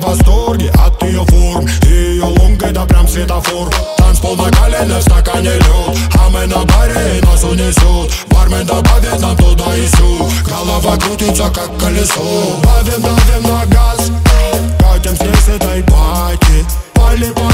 восторге от ее форм. Ее лонг это прям светофор. Танцпол на колено, в стакане лед, а мы на баре и нас унесет. Бармен добавит нам туда и сю. Голова крутится как колесо. Давим на газ, катим с ней с этой пати. Пали